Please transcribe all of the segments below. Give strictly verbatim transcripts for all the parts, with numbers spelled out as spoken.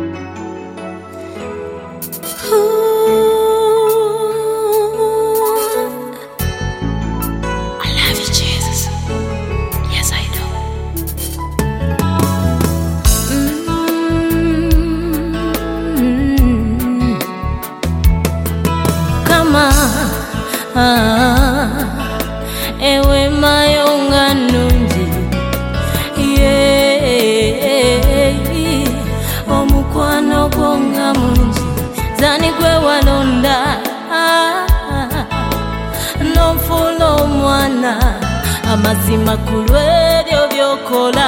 Ewe mayonga nungi, yeah. Omukwano gonga mungi, zani gwe walonda, nonfuna omwana, amazima kulwebyo byokola.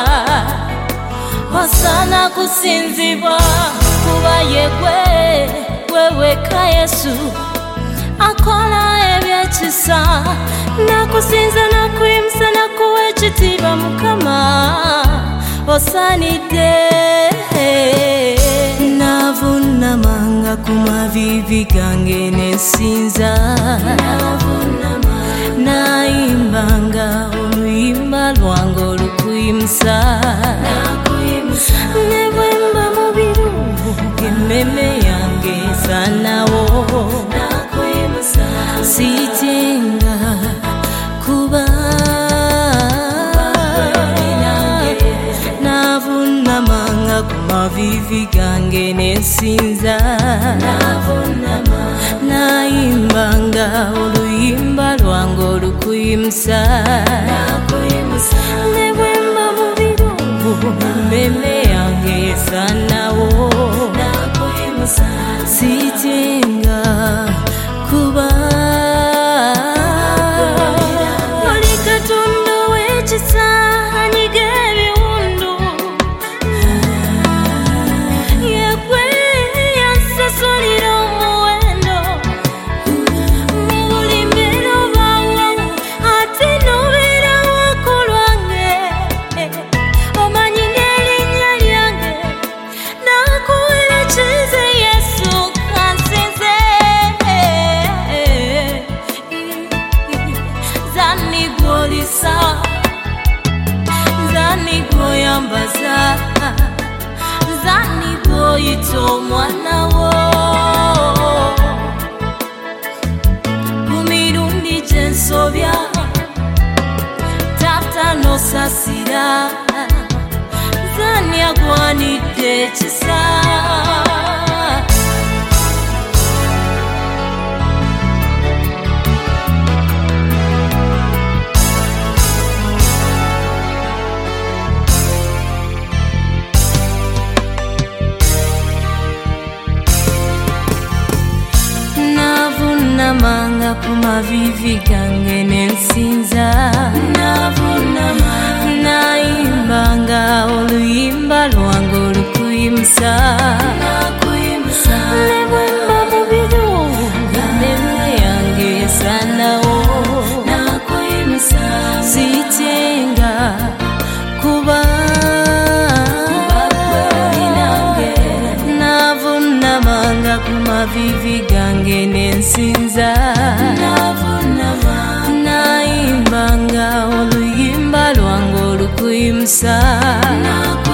Osana kusinzibwa kuba yegwe, gweweka Yesu akola ebyekisa. Nakusinza nakuyimisa nakuwa ekitiibwa Mukama, osanidde. Navunamanga ku mavivi gange nensinza, nayimbanga oluyimba lwange olukuyimisa. Ne bwe mba mu birungu emmeme yange esanawo, sityenga kuba navunamanga ku mavivi gange nensinza, nayimbanga oluyimba lwange olukuyimisa. Ne bwe mba mu birungu emmeme yange esanawo, sityenga kuba oli Katonda w'ekisa anyiga ebiwundu, yegwe yansasulira omuwendo mu buli mbeera obaawo, ate n'obeerawo ku lwange. Omanyi n'erinnya lyange, nakuwerekeza Yesu kansinze. Zani gwolisa, zani gwoyambaza, zani gwoyita omwana wo. Ku mirundi gye nsobya, taata n'osasira, zani agwanidde ekisa. Navunamanga ku mavivi gange nensinza, nayimbanga oluyimba lwange olukuyimisa. Ne bwe mba mu birungu emmeme yange esanawo, sityenga kuba navunamanga ku mavivi gange nensinza, nayimbanga oluyimba lwange olukuyimisa.